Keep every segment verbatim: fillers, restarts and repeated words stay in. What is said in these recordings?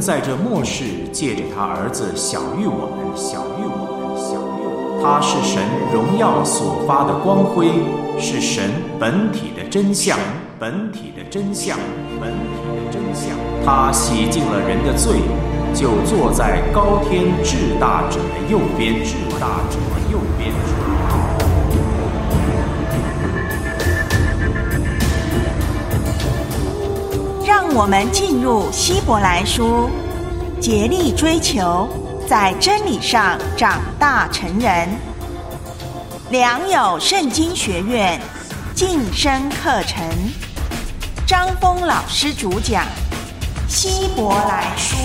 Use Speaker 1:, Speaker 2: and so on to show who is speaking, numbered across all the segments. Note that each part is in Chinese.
Speaker 1: 在这末世借着他儿子晓谕我们，晓谕我们，晓谕我们。他是神荣耀所发的光辉，是神本体的真相，本体的真相，本体的真相。他洗净了人的罪，就坐在高天至大者的右边，至大者的右边。
Speaker 2: 让我们进入希伯来书，竭力追求在真理上长大成人。良友圣经学院晋升课程，张峰老师主讲，希伯来书。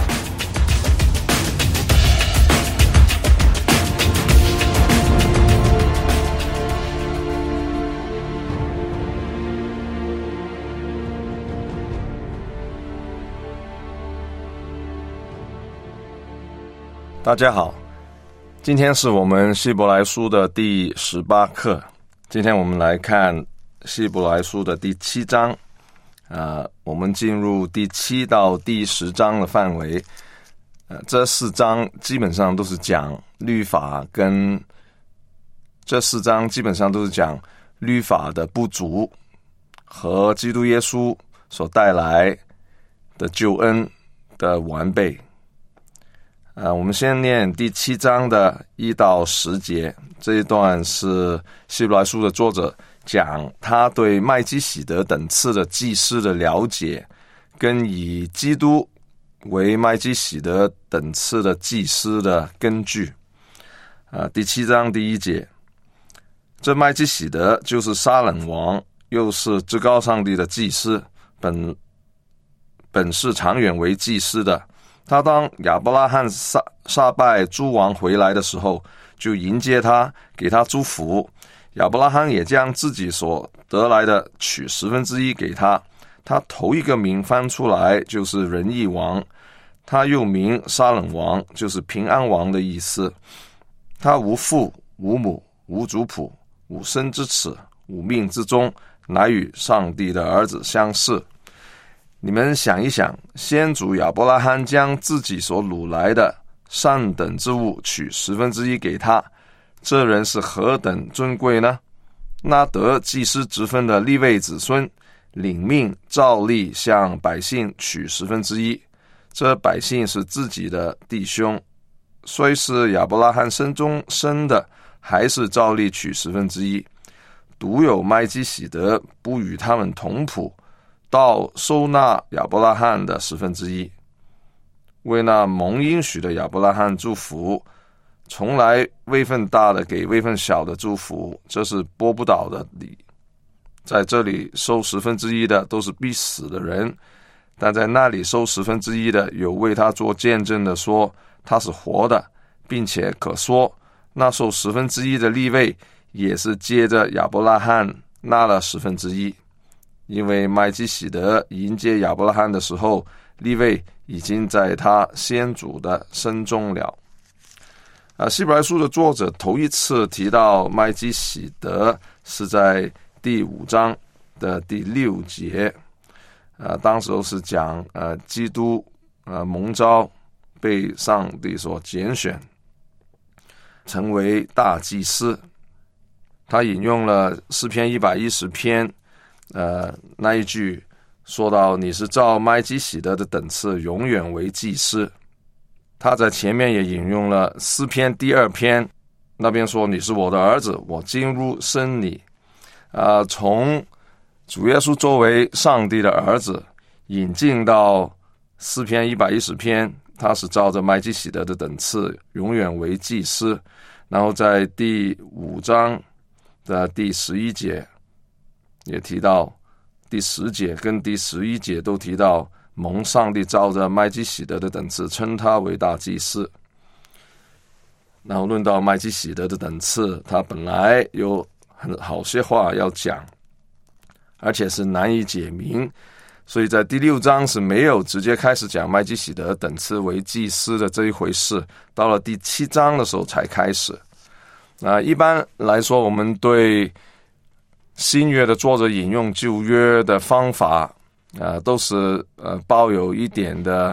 Speaker 3: 大家好，今天是我们希伯来书的第十八课。今天我们来看希伯来书的第七章，呃，我们进入第七到第十章的范围。呃，这四章基本上都是讲律法，跟这四章基本上都是讲律法的不足和基督耶稣所带来的救恩的完备。呃，我们先念第七章的一到十节，这一段是希伯来书的作者讲他对麦基洗德等次的祭司的了解，跟以基督为麦基洗德等次的祭司的根据。呃，第七章第一节，这麦基洗德就是撒冷王，又是至高上帝的祭司，本本是长远为祭司的。他当亚伯拉罕杀杀败诸王回来的时候，就迎接他，给他祝福。亚伯拉罕也将自己所得来的取十分之一给他。他头一个名翻出来就是仁义王，他又名撒冷王，就是平安王的意思。他无父无母无族谱，无生之始，无命之终，乃与上帝的儿子相似。你们想一想，先祖亚伯拉罕将自己所掳来的上等之物取十分之一给他，这人是何等尊贵呢？那得祭司职分的利未子孙，领命照例向百姓取十分之一，这百姓是自己的弟兄，虽是亚伯拉罕生中生的，还是照例取十分之一。独有麦基洗德不与他们同谱，到收纳亚伯拉罕的十分之一，为那蒙应许的亚伯拉罕祝福，从来位分大的给位分小的祝福，这是拨不倒的理。在这里收十分之一的都是必死的人，但在那里收十分之一的有为他做见证的说他是活的，并且可说那受十分之一的利未也是接着亚伯拉罕纳了十分之一。因为麦基洗德迎接亚伯拉罕的时候，利未已经在他先祖的身中了。啊，希伯来书的作者头一次提到麦基洗德是在第五章的第六节，啊，当时是讲呃基督呃蒙召被上帝所拣选，成为大祭司。他引用了诗篇一百一十篇。呃，那一句说到你是照麦基洗德的等次永远为祭司。他在前面也引用了诗篇第二篇，那边说你是我的儿子，我今日生你。呃，从主耶稣作为上帝的儿子引进到诗篇一百一十篇，他是照着麦基洗德的等次永远为祭司。然后在第五章的第十一节也提到，第十节跟第十一节都提到蒙上帝照着麦基洗德的等次称他为大祭司。然后论到麦基洗德的等次，他本来有很好些话要讲，而且是难以解明，所以在第六章是没有直接开始讲麦基洗德等次为祭司的这一回事，到了第七章的时候才开始。那一般来说，我们对新约的作者引用旧约的方法，呃，都是呃抱有一点的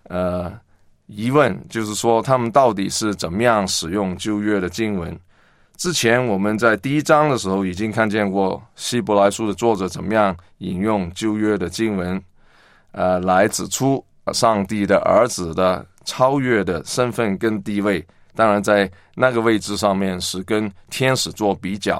Speaker 3: 呃疑问，就是说他们到底是怎么样使用旧约的经文。之前我们在第一章的时候已经看见过希伯来书的作者怎么样引用旧约的经文，呃，来指出上帝的儿子的超越的身份跟地位，当然在那个位置上面是跟天使做比较。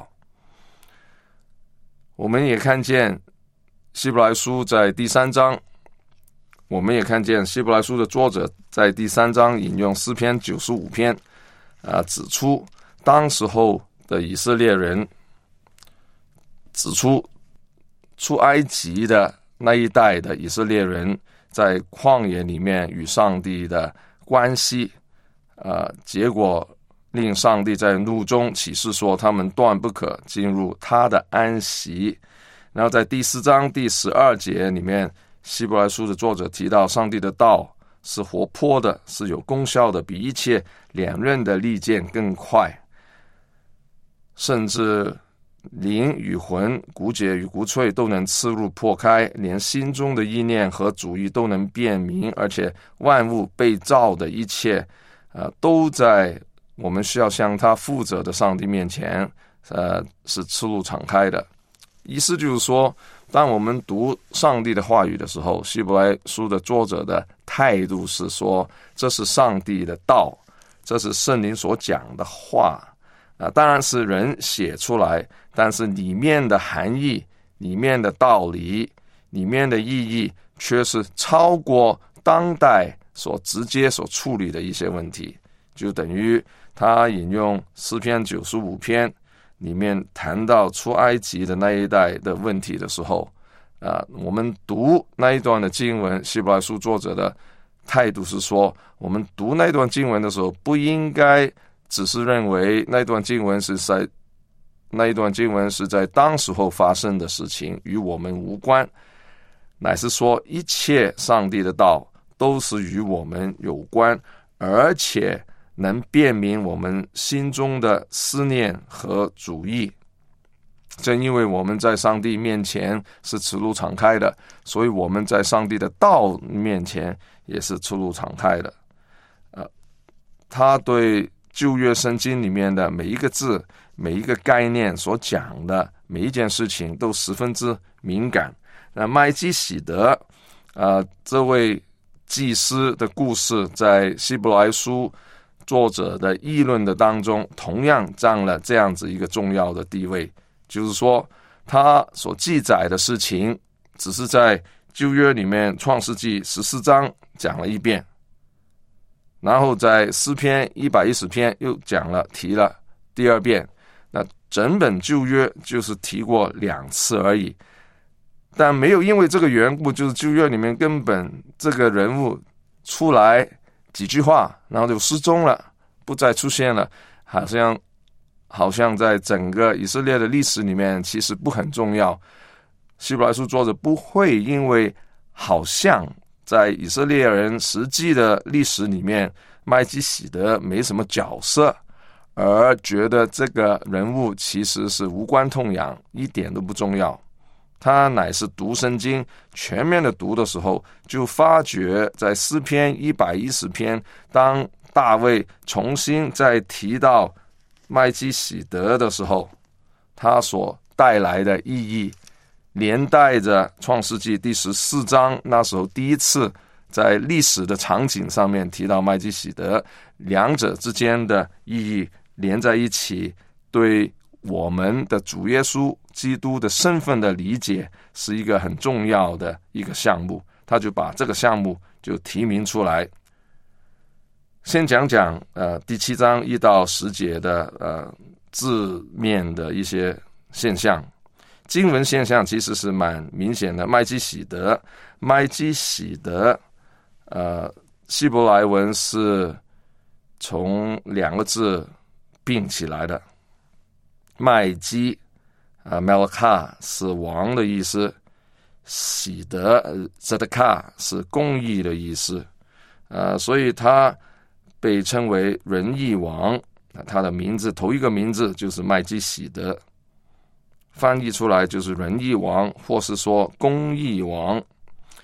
Speaker 3: 我们也看见希伯来书在第三章，我们也看见希伯来书的作者在第三章引用诗篇九十五篇，啊、呃，指出当时候的以色列人，指出出埃及的那一代的以色列人在旷野里面与上帝的关系，呃，结果令上帝在怒中启示说他们断不可进入他的安息。然后在第四章第十二节里面，希伯来书的作者提到上帝的道是活泼的，是有功效的，比一切两刃的利剑更快，甚至灵与魂、骨节与骨髓都能刺入破开，连心中的意念和主意都能辨明，而且万物被造的一切，呃，都在我们需要向他负责的上帝面前，呃，是赤露敞开的。意思就是说，当我们读上帝的话语的时候，希伯来书的作者的态度是说，这是上帝的道，这是圣灵所讲的话。啊，当然是人写出来，但是里面的含义、里面的道理、里面的意义，却是超过当代所直接所处理的一些问题。就等于他引用诗篇九十五篇里面谈到出埃及的那一代的问题的时候，啊，我们读那一段的经文，希伯来书作者的态度是说，我们读那段经文的时候，不应该只是认为那段经文是在那一段经文是在当时候发生的事情，与我们无关，乃是说一切上帝的道都是与我们有关，而且能辨明我们心中的思念和主意。正因为我们在上帝面前是赤露敞开的，所以我们在上帝的道面前也是赤露敞开的。呃，他对旧约圣经里面的每一个字、每一个概念所讲的每一件事情都十分之敏感。那麦基洗德，呃，这位祭司的故事，在希伯来书作者的议论的当中，同样占了这样子一个重要的地位。就是说，他所记载的事情，只是在旧约里面创世纪十四章讲了一遍，然后在诗篇一百一十篇又讲了提了第二遍，那整本旧约就是提过两次而已。但没有因为这个缘故，就是旧约里面根本这个人物出来几句话，然后就失踪了，不再出现了，好像好像在整个以色列的历史里面其实不很重要。希伯来书作者不会因为好像在以色列人实际的历史里面麦基洗德没什么角色，而觉得这个人物其实是无关痛痒，一点都不重要。他乃是读圣经全面的读的时候，就发觉在诗篇一百一十篇，当大卫重新再提到麦基洗德的时候，他所带来的意义，连带着创世纪第十四章那时候第一次在历史的场景上面提到麦基洗德，两者之间的意义连在一起，对我们的主耶稣基督的身份的理解是一个很重要的一个项目，他就把这个项目就提名出来。先讲讲呃第七章一到十节的呃字面的一些现象。经文现象其实是蛮明显的。麦基洗德，麦基洗德，呃，希伯来文是从两个字并起来的。麦基啊 ，Melka 是王的意思，洗德 Zedekah 是公义的意思，呃，所以他被称为仁义王。他的名字头一个名字就是麦基洗德，翻译出来就是仁义王，或是说公义王。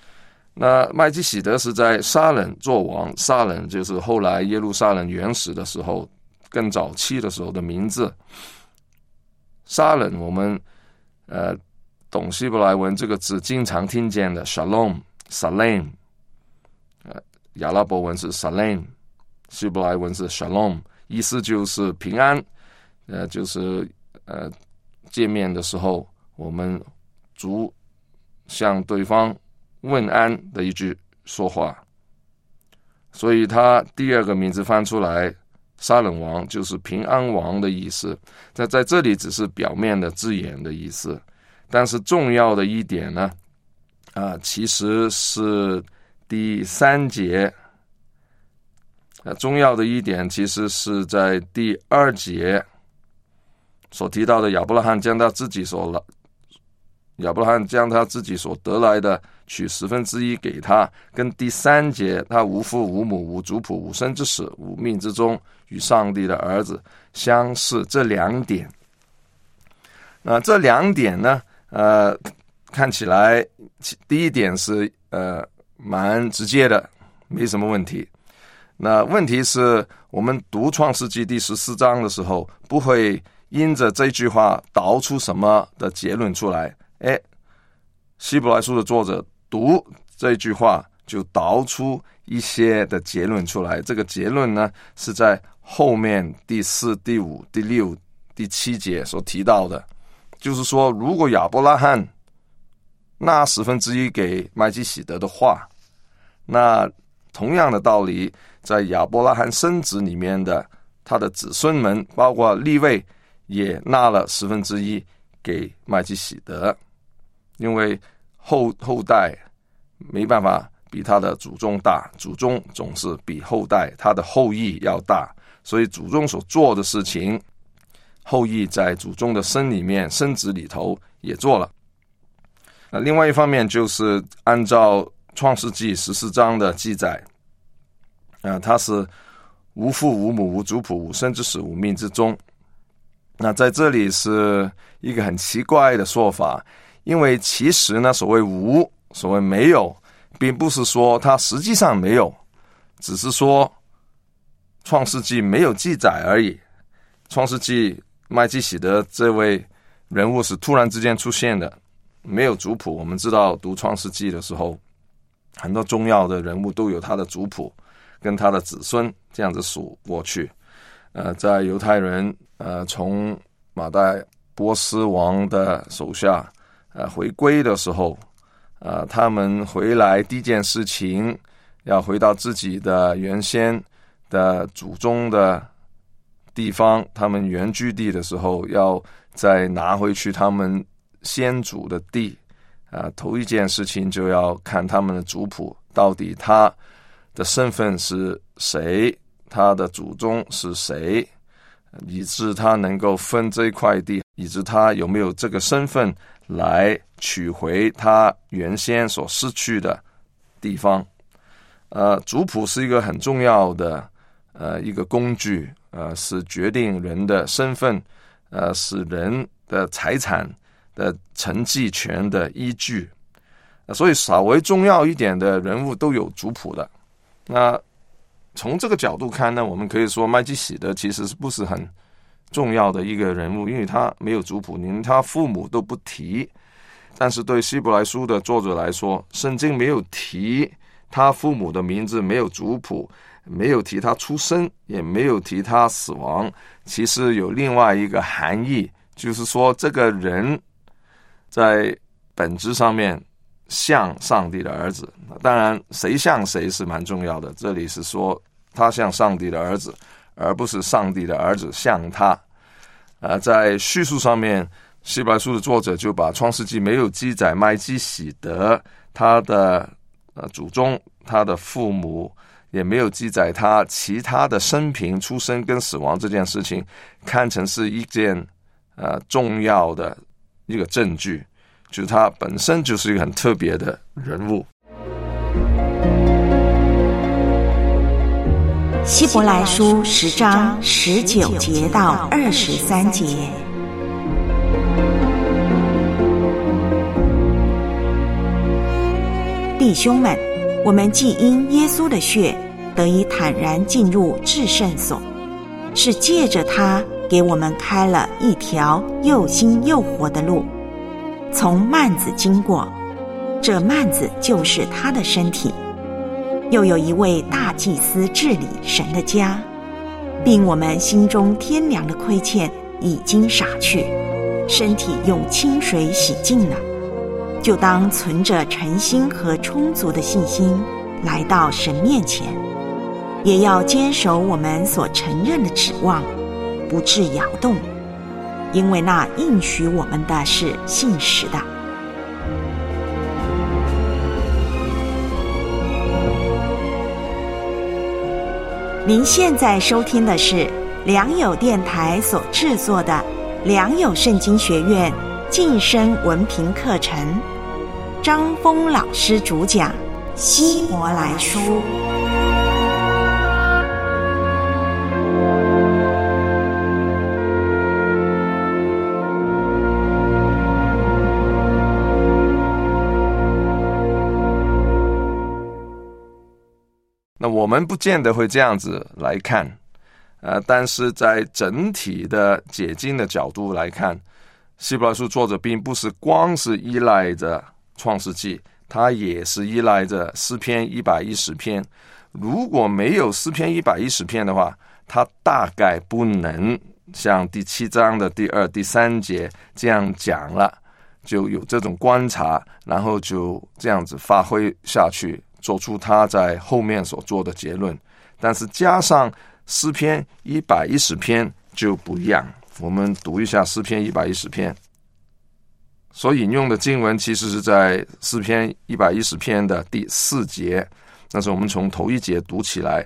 Speaker 3: 那麦基洗德是在撒冷做王，撒冷就是后来耶路撒冷原始的时候，更早期的时候的名字。撒冷我们呃懂希伯来文这个字经常听见的 Shalom、Salem， 呃亚拉伯文是 Salem， 希伯来文是 Shalom， 意思就是平安，呃就是呃见面的时候我们足向对方问安的一句说话。所以他第二个名字翻出来撒冷王就是平安王的意思，在在这里只是表面的字眼的意思，但是重要的一点呢，啊，其实是第三节，啊，重要的一点其实是在第二节所提到的亚伯拉罕将他自己所亚伯拉罕将他自己所得来的取十分之一给他，跟第三节他无父无母无族谱无生之始无命之中与上帝的儿子相似，这两点。那这两点呢，呃，看起来第一点是呃蛮直接的，没什么问题。那问题是我们读创世纪第十四章的时候，不会因着这句话导出什么的结论出来。哎，希伯来书的作者读这句话就导出一些的结论出来，这个结论呢是在后面第四、第五、第六、第七节所提到的，就是说如果亚伯拉罕纳十分之一给麦基洗德的话，那同样的道理，在亚伯拉罕生子里面的他的子孙们，包括利未，也纳了十分之一给麦基洗德，因为后后代没办法比他的祖宗大，祖宗总是比后代他的后裔要大，所以祖宗所做的事情，后裔在祖宗的身里面生子里头也做了。那另外一方面就是按照创世纪十四章的记载，啊，他是无父无母无族谱无生之始无命之中。那在这里是一个很奇怪的说法，因为其实呢，所谓无，所谓没有，并不是说他实际上没有，只是说创世纪没有记载而已。创世纪麦基洗德这位人物是突然之间出现的，没有族谱。我们知道读创世纪的时候，很多重要的人物都有他的族谱跟他的子孙这样子数过去。呃，在犹太人呃从马代波斯王的手下呃回归的时候，呃他们回来第一件事情要回到自己的原先的祖宗的地方，他们原居地的时候，要再拿回去他们先祖的地。啊、呃，头一件事情就要看他们的族谱，到底他的身份是谁，他的祖宗是谁，以致他能够分这一块地，以致他有没有这个身份来取回他原先所失去的地方。呃，族谱是一个很重要的呃一个工具，呃，是决定人的身份，呃，是人的财产的承继权的依据。所以稍微重要一点的人物都有族谱的。那从这个角度看呢，我们可以说麦基洗德其实是不是很重要的一个人物，因为他没有族谱，连他父母都不提。但是对希伯来书的作者来说，圣经没有提他父母的名字，没有族谱，没有提他出生，也没有提他死亡，其实有另外一个含义，就是说这个人在本质上面像上帝的儿子。当然谁像谁是蛮重要的，这里是说他像上帝的儿子，而不是上帝的儿子像他。呃，在叙述上面，希伯来书的作者就把创世纪没有记载麦基洗德他的呃祖宗，他的父母，也没有记载他其他的生平、出生跟死亡这件事情，看成是一件呃重要的一个证据，就是他本身就是一个很特别的人物。
Speaker 2: 希伯来书十章十九节到二十三节。 弟兄们，我们既因耶稣的血得以坦然进入至圣所，是借着他给我们开了一条又新又活的路，从幔子经过，这幔子就是他的身体。又有一位大祭司治理神的家，并我们心中天良的亏欠已经洒去，身体用清水洗净了，就当存着诚心和充足的信心来到神面前，也要坚守我们所承认的指望，不致摇动，因为那应许我们的是信实的。您现在收听的是良友电台所制作的良友圣经学院晋升文凭课程，张峰老师主讲，希伯来书。
Speaker 3: 那我们不见得会这样子来看，呃，但是在整体的解经的角度来看，希伯来书作者并不是光是依赖着创世纪，他也是依赖着诗篇一百一十篇。如果没有诗篇一百一十篇的话，他大概不能像第七章的第二、第三节这样讲了，就有这种观察，然后就这样子发挥下去，做出他在后面所做的结论。但是加上诗篇一百一十篇就不一样。我们读一下诗篇一百一十篇，所引用的经文其实是在诗篇一百一十篇的第四节，但是我们从头一节读起来。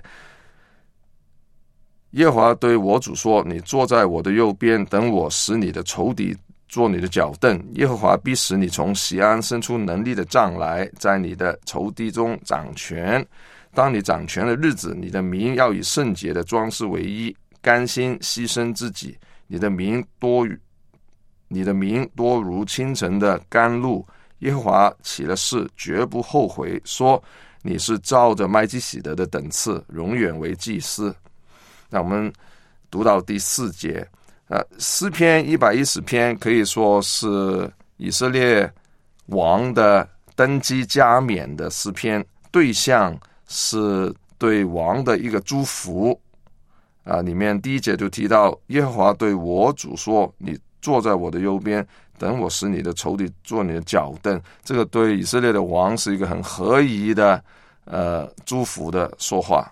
Speaker 3: 耶和华对我主说，你坐在我的右边，等我使你的仇敌做你的脚凳。耶和华必使你从锡安伸出能力的杖来，在你的仇敌中掌权。当你掌权的日子，你的民要以圣洁的装饰为衣，甘心牺牲自己。你的民多于你的民多如清晨的甘露。耶和华起了誓，绝不后悔，说你是照着麦基洗德的等次，永远为祭司。那我们读到第四节，呃，诗篇一百一十篇可以说是以色列王的登基加冕的诗篇，对象是对王的一个祝福啊。里面第一节就提到，耶和华对我主说，你坐在我的右边，等我使你的仇敌做你的脚凳。这个对以色列的王是一个很合宜的呃祝福的说话。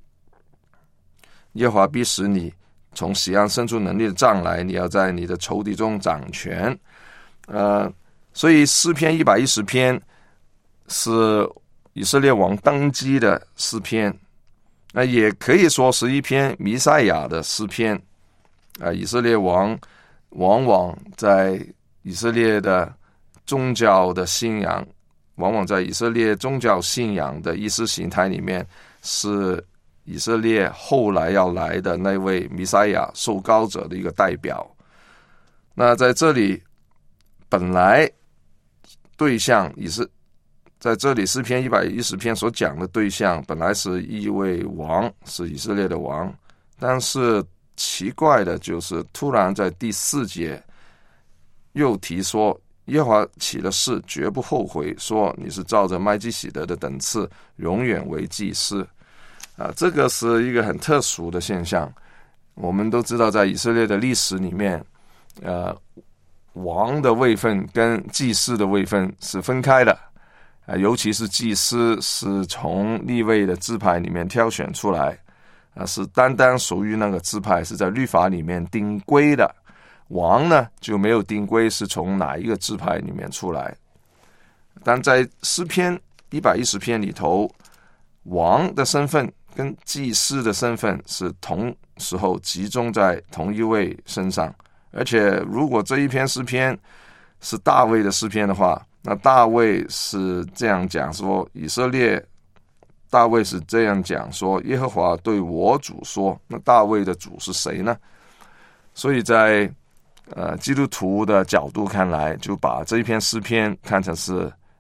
Speaker 3: 耶和华必使你从锡安伸出能力的杖来，你要在你的仇敌中掌权。呃，所以诗篇一百一十篇是以色列王登基的诗篇，那、呃、也可以说是一篇弥赛亚的诗篇。啊、呃，以色列王往往在以色列的宗教的信仰，往往在以色列宗教信仰的意识形态里面，是以色列后来要来的那位弥赛亚受膏者的一个代表。那在这里本来对象也是在这里诗篇一百一十篇所讲的对象本来是一位王，是以色列的王，但是奇怪的就是突然在第四节又提说，耶和华起了誓，绝不后悔，说你是照着麦基洗德的等次，永远为祭司。啊，这个是一个很特殊的现象。我们都知道，在以色列的历史里面，呃，王的位分跟祭司的位分是分开的。啊，尤其是祭司是从利未的支派里面挑选出来，啊，是单单属于那个支派，是在律法里面定规的。王呢就没有定规是从哪一个支派里面出来。但在诗篇一百一十篇里头，王的身份跟祭司的身份是同时候集中在同一位身上。而且如果这一篇诗篇是大卫的诗篇的话，那大卫是这样讲说，以色列大卫是这样讲说，耶和华对我主说。那大卫的主是谁呢？所以在呃基督徒的角度看来，就把这一篇诗篇看成是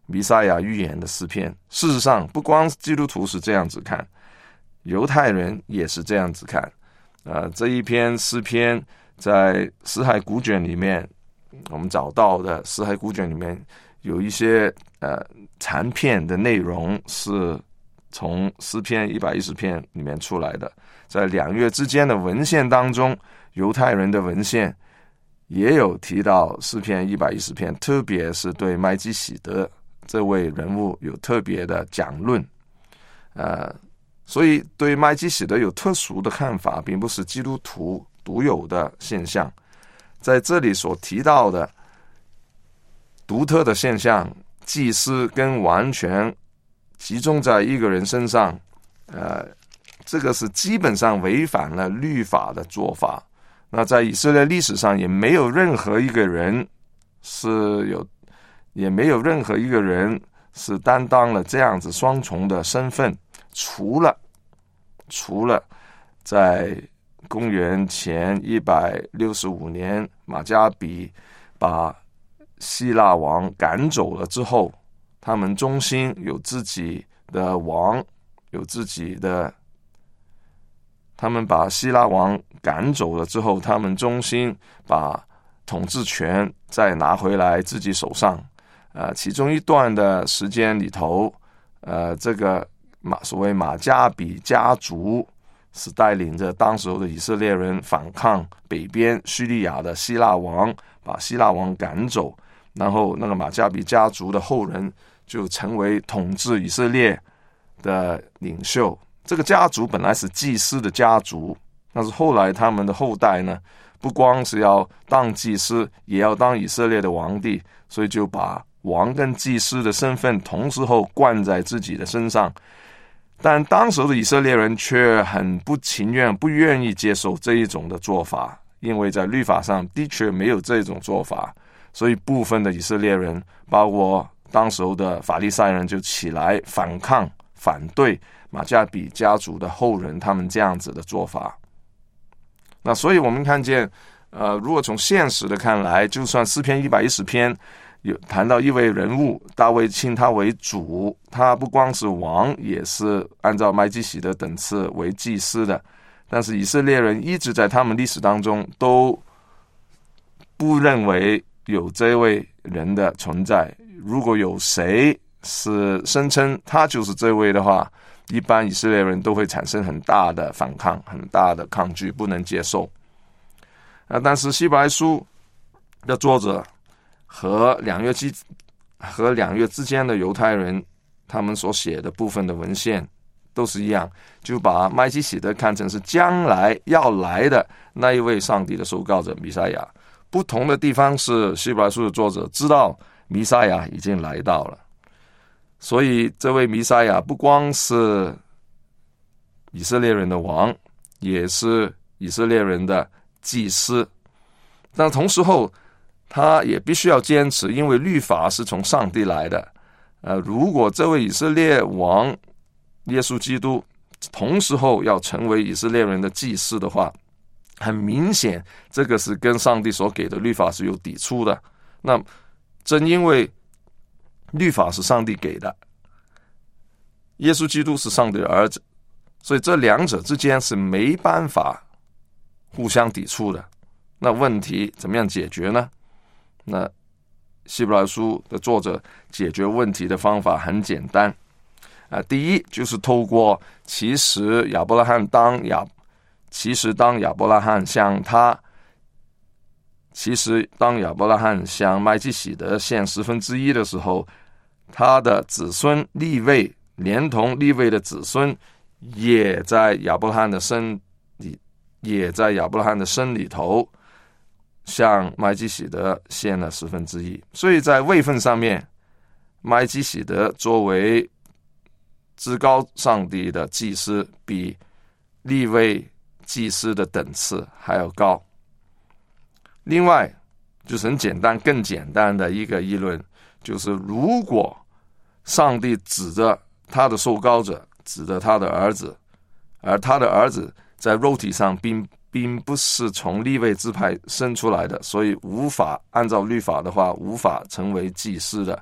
Speaker 3: 弥赛亚预言的诗篇。事实上，不光基督徒是这样子看，犹太人也是这样子看。呃，这一篇诗篇在死海古卷里面，我们找到的死海古卷里面有一些呃残片的内容是从诗篇一百一十篇里面出来的。在两月之间的文献当中，犹太人的文献也有提到诗篇一百一十篇，特别是对麦基洗德这位人物有特别的讲论。呃，所以对麦基洗德有特殊的看法，并不是基督徒独有的现象。在这里所提到的独特的现象，祭司跟完全集中在一个人身上，呃，这个是基本上违反了律法的做法。那在以色列历史上也没有任何一个人是有，也没有任何一个人是担当了这样子双重的身份，除了除了在公元前一百六十五年马加比把希腊王赶走了之后，他们中心有自己的王，有自己的他们把希腊王赶走了之后，他们中心把统治权再拿回来自己手上。呃，其中一段的时间里头，呃，这个马所谓马加比家族是带领着当时候的以色列人反抗北边叙利亚的希腊王，把希腊王赶走，然后那个马加比家族的后人就成为统治以色列的领袖。这个家族本来是祭司的家族，但是后来他们的后代呢，不光是要当祭司，也要当以色列的皇帝，所以就把王跟祭司的身份同时候冠在自己的身上。但当时的以色列人却很不情愿，不愿意接受这一种的做法，因为在律法上的确没有这种做法，所以部分的以色列人，包括当时候的法利赛人，就起来反抗反对马加比家族的后人他们这样子的做法。那所以我们看见呃，如果从现实的看来，就算诗篇一百一十篇有谈到一位人物，大卫称他为主，他不光是王，也是按照麦基洗德等次为祭司的，但是以色列人一直在他们历史当中都不认为有这位人的存在。如果有谁是声称他就是这位的话，一般以色列人都会产生很大的反抗，很大的抗拒，不能接受。啊，但是希伯来书的作者和两约之和两约之间的犹太人，他们所写的部分的文献都是一样，就把麦基洗德看成是将来要来的那一位上帝的受膏者弥赛亚。不同的地方是，希伯来书的作者知道弥赛亚已经来到了，所以这位弥赛亚不光是以色列人的王，也是以色列人的祭司。但同时候他也必须要坚持，因为律法是从上帝来的。呃，如果这位以色列王耶稣基督同时候要成为以色列人的祭司的话，很明显这个是跟上帝所给的律法是有抵触的。那正因为律法是上帝给的，耶稣基督是上帝的儿子，所以这两者之间是没办法互相抵触的。那问题怎么样解决呢？那希伯来书的作者解决问题的方法很简单啊，第一就是透过其实亚伯拉罕当亚其实当亚伯拉罕向他其实当亚伯拉罕向麦基洗德献十分之一的时候，他的子孙利未连同利未的子孙也在亚伯拉罕的身里也在亚伯拉罕的身里头向麦基洗德献了十分之一。所以在位分上面，麦基洗德作为至高上帝的祭司，比利未祭司的等次还要高。另外就是很简单更简单的一个议论，就是如果上帝指着他的受膏者，指着他的儿子，而他的儿子在肉体上并并不是从利未支派生出来的，所以无法按照律法的话无法成为祭司的。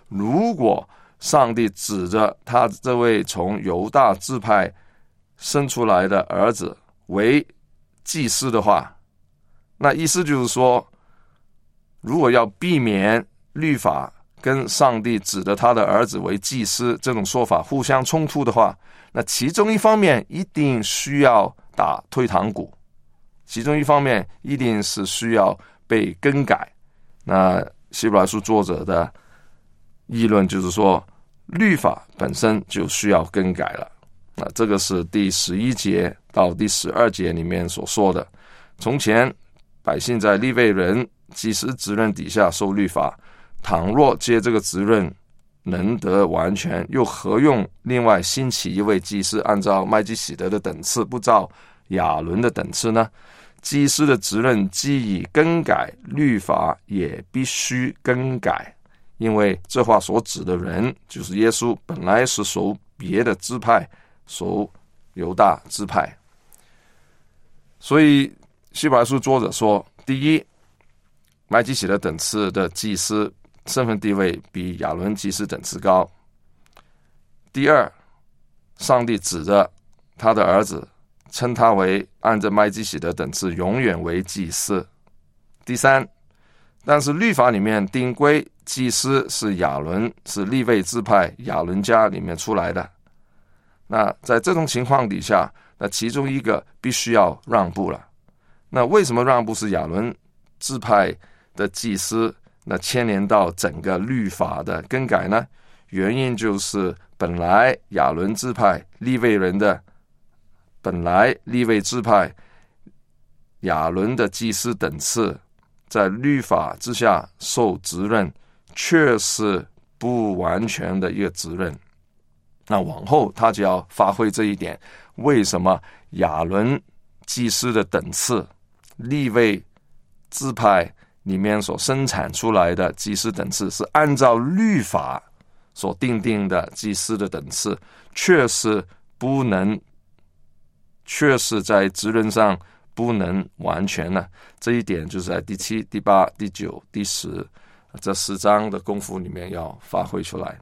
Speaker 3: 如果上帝指着他这位从犹大支派生出来的儿子为祭司的话，那意思就是说，如果要避免律法跟上帝指着他的儿子为祭司这种说法互相冲突的话，那其中一方面一定需要打退堂鼓，其中一方面一定是需要被更改。那希伯来书作者的议论就是说，律法本身就需要更改了。那这个是第十一节到第十二节里面所说的。从前百姓在利未人祭司职任底下受律法，倘若接这个职任能得完全，又何用另外兴起一位祭司，按照麦基洗德的等次，不照亚伦的等次呢？祭司的职任既已更改，律法也必须更改，因为这话所指的人就是耶稣，本来是属别的支派，属犹大支派。所以希伯来书作者说，第一，麦基洗德等次的祭司身份地位比亚伦祭司等次高。第二，上帝指着他的儿子，称他为按着麦基洗德等次永远为祭司。第三，但是律法里面定规祭司是亚伦，是利未支派亚伦家里面出来的。那在这种情况底下，那其中一个必须要让步了。那为什么让步是亚伦支派的祭司，那牵连到整个律法的更改呢？原因就是本来亚伦支派利未人的本来利未支派亚伦的祭司等次在律法之下受职任，却是不完全的一个职任。那往后他就要发挥这一点。为什么亚伦祭司的等次，利未支派里面所生产出来的祭司等次是按照律法所定定的祭司的等次，却是不能确实在职任上不能完全呢？这一点就是在第七、第八、第九、第十这十章的功夫里面要发挥出来。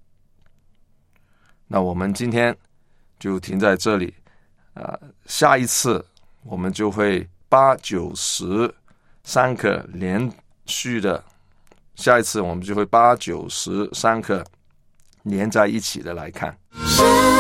Speaker 3: 那我们今天就停在这里，呃，下一次我们就会八九十三课连续的，下一次我们就会八九十三课连在一起的来看。